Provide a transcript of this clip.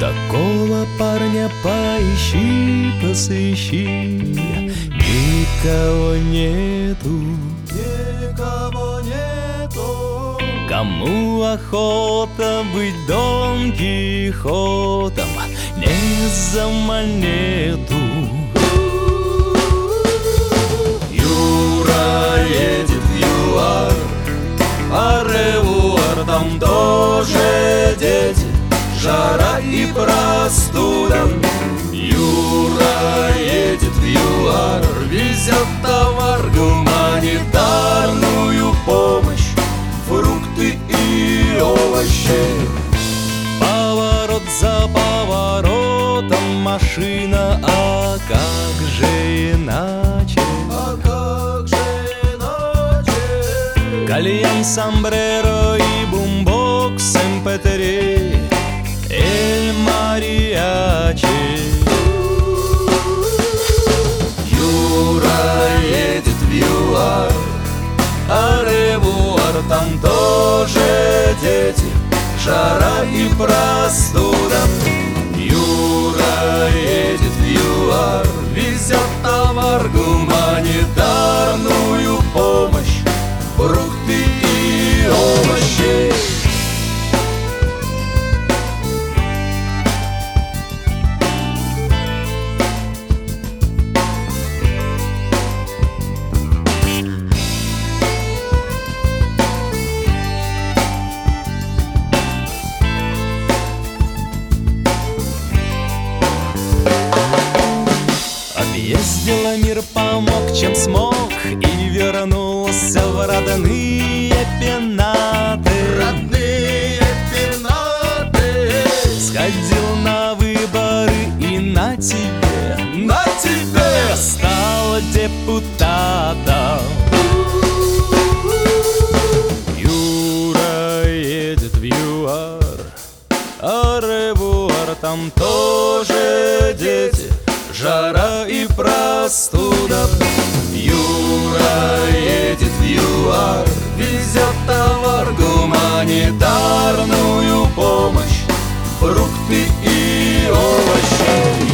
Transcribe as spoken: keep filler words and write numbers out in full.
Такого парня поищи, посыщи, никого нету, никого нету. Кому охота быть Дон Кихотом, не за монету. Юра едет в ЮАР, а ревуар там тоже дети, жара и простуда. Юра едет в ЮАР, везет товар, гуманитарную помощь, фрукты и овощи. Поворот за поворотом машина, а как же иначе? А как же иначе? Кальян, сомбреро и бумбокс, эм пэ три, эль мариачи. Юра едет в ЮАР, а ревуар там тоже дети, жара и простуда. Юра едет в ЮАР, везет товар, гуманитарную помощь, фрукты и овощи. Объездила мир, помог, чем смог, и вернулся в родные пенаты. Родные пенаты. Сходил на выборы и на тебе, на тебе стал депутатом. Юра едет в ЮАР, а ревуар там тоже дети, жара и простуда. Юра едет в ЮАР, везет товар, гуманитарную помощь, фрукты и овощи.